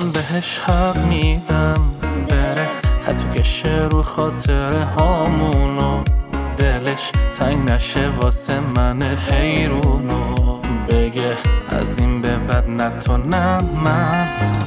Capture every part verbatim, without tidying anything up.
من بهش حق میدم بره حتی کشه رو خاطر هامونو دلش تنگ نشه واسه من حیرونو بگه از این به بعد نه تو نه من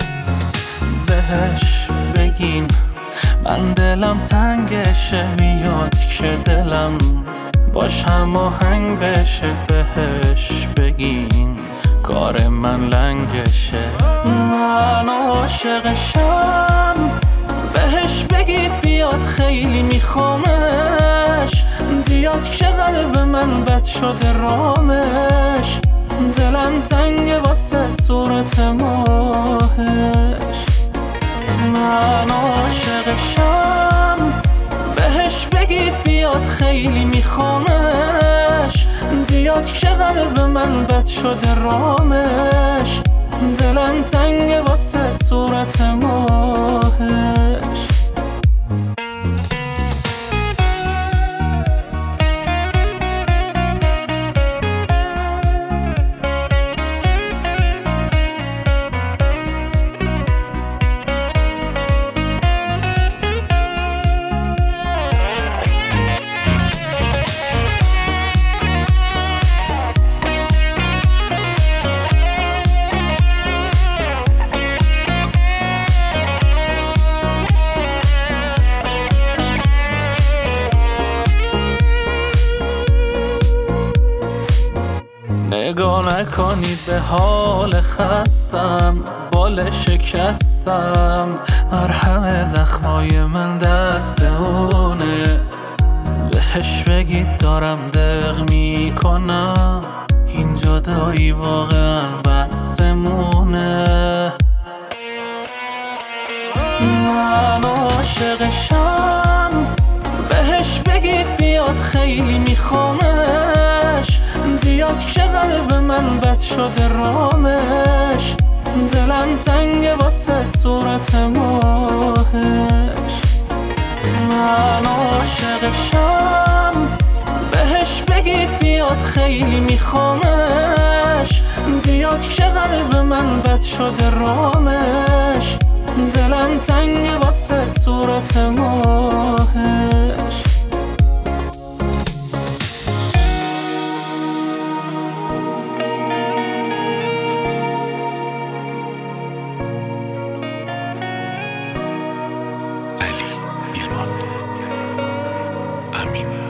بهش بگین من دلم تنگشه بیاد که دلم باش هماهنگ بشه بهش بگین کار من لنگشه من عاشقشم بهش بگید بیاد خیلی میخوامش بیاد که قلب من بد شده رامش دلم تنگ واسه صورت ماهش من عاشقشم بهش بگید بیاد خیلی میخوامش بیاد که قلب من بد شده رامش دلم تنگ واسه صورت ماهش نگاه نکنید به حال خستم بال شکستم مرهم زخمای من دست اونه بهش بگید دارم دق میکنم این جدایی واقعا بسمونه من عاشقشم بهش بگید بیاد خیلی میخوامش بیاد که قلب من بد شده رامش دلم تنگ واسه صورت ماهش من عاشقشم بهش بگید بیاد خیلی میخوامش بیاد که قلب من بد شده رامش دلم تنگ واسه صورت ماهش علی ایلمان امین